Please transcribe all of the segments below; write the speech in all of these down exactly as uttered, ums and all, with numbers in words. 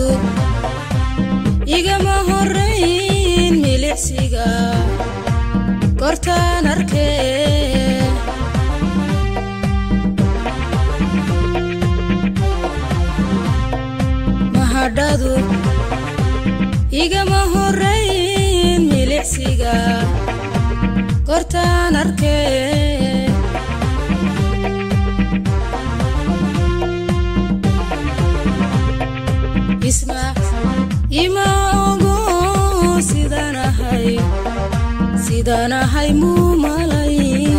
igama horeyn milicsiga kortaan arkee mahadhadu igama horeyn milicsiga kortaan arkee isma ima ogo sidanahay sidanahay mu malay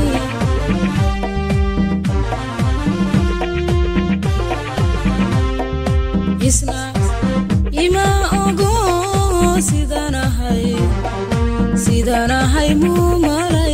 isma ima ogo sidanahay sidanahay mu malay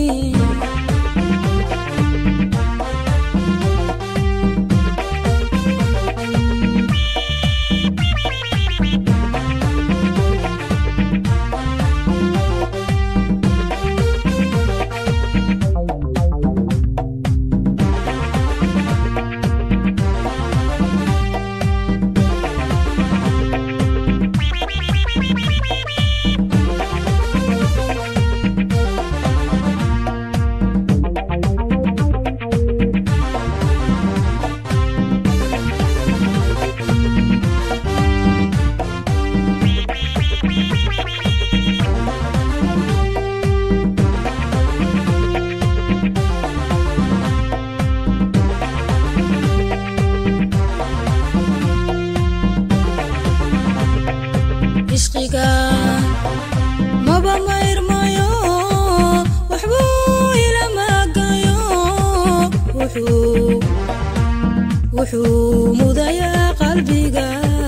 maba mayrmayo waxbuu ila maagayo wuxuu wuxuu mudayaa qalbiga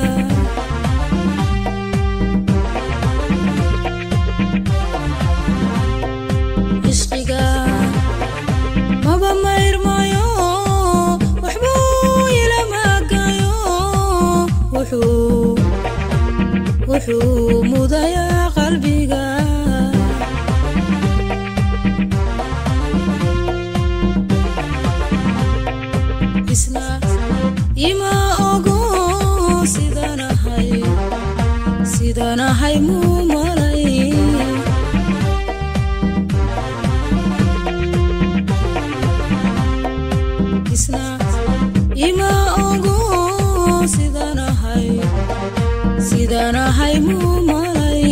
ishqiga maba mayrmayo waxbuu ila maagayo wuxuu wuxuu mudayaa qalbiga isna ima ogo sidanahay sidanahay mu malay isna ima ogo sidanahay sidanahay mu malay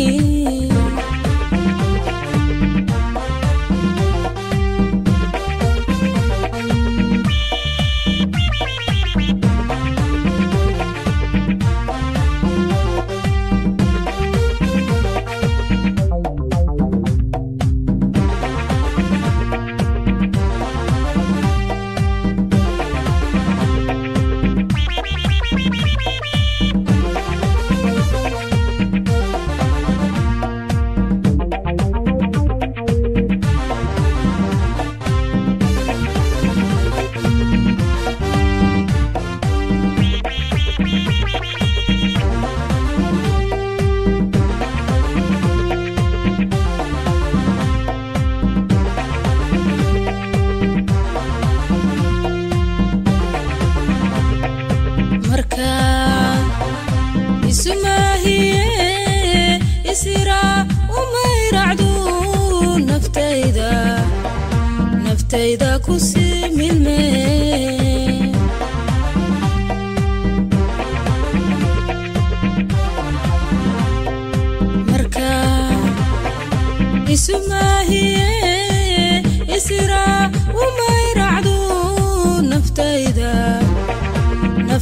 naftayda ku sii milmee marka ismaahiye isra